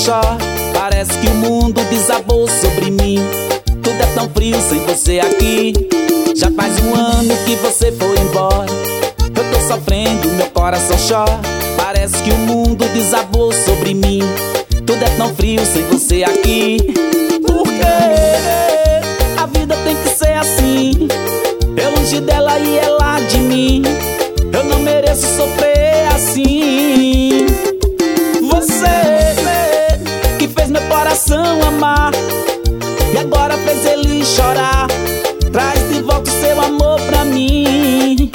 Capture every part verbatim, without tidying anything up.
chora. Parece que o mundo desabou sobre mim. Tudo é tão frio sem você aqui. Já faz um ano que você foi embora. Eu tô sofrendo, meu coração chora. Parece que o mundo desabou sobre mim. Tudo é tão frio sem você aqui. Por quê? A vida tem que ser assim. Eu longe dela e ela de mim. Eu não mereço sofrer assim. Você que fez meu coração amar e agora fez ele chorar. Traz de volta o seu amor pra mim.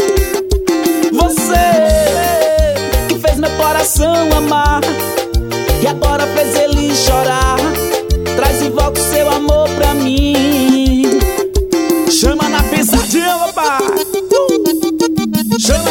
Você que fez meu coração amar e agora fez ele chorar. Traz de volta o seu amor pra mim. Chama na pisadinha, papai. uh! Chama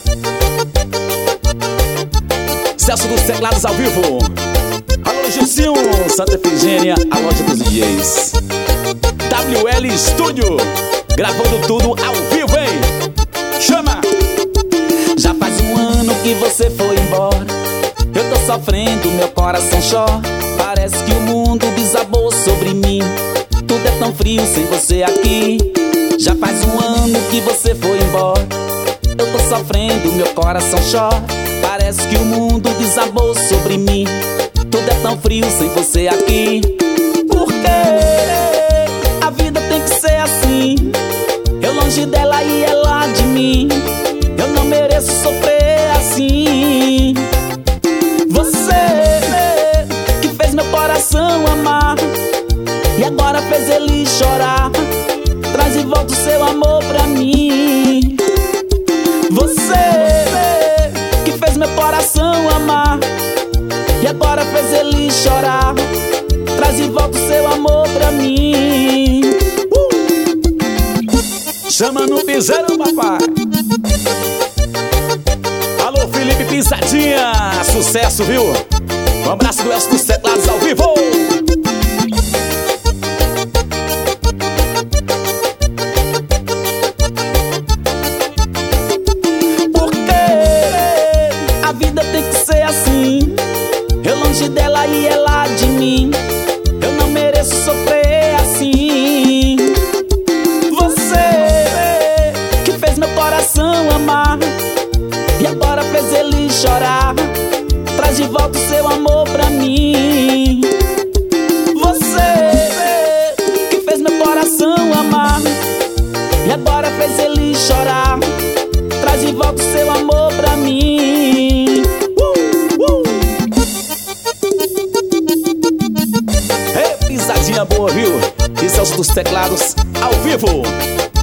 Celso dos Teclados ao vivo. Alô, Gilcinho, Santa Efigênia, a loja dos D Js. W L Studio, gravando tudo ao vivo, hein? Chama! Já faz um ano que você foi embora. Eu tô sofrendo, meu coração chora. Parece que o mundo desabou sobre mim. Tudo é tão frio sem você aqui. Já faz um ano que você foi embora. Eu tô sofrendo, meu coração chora. Parece que o mundo desabou sobre mim. Tudo é tão frio sem você aqui. Por quê? A vida tem que ser assim. Eu longe dela e ela de mim. Eu não mereço sofrer assim. Você que fez meu coração amar e agora fez ele chorar. Traz de volta o seu amor pra mim. Você que fez meu coração amar e agora fez ele chorar. Traz de volta o seu amor pra mim. uh! Chama no piseiro, papai. Alô, Felipe Pisadinha, sucesso, viu? Um abraço do Elcio dos Teclados ao vivo. Dela e ela de mim. Eu não mereço sofrer assim. Você que fez meu coração amar e agora fez ele chorar. Traz de volta o seu amor pra mim. Você que fez meu coração amar e agora fez ele chorar. Traz de volta o seu amor pra mim. Pisadinha boa, viu? E Celso dos Teclados ao vivo.